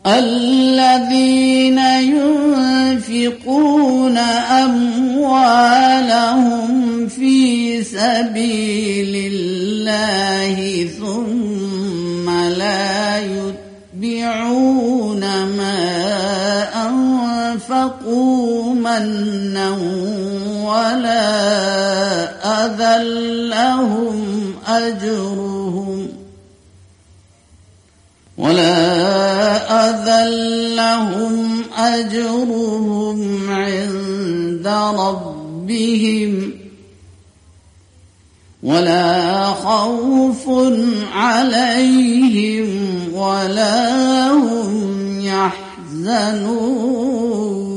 الذين ينفقون أموالهم في سبيل الله ثم لا يتبعون ما أنفقوا منا ولا أذى لهم أجرهم عند ربهم ولا خوف عليهم ولا هم يحزنون.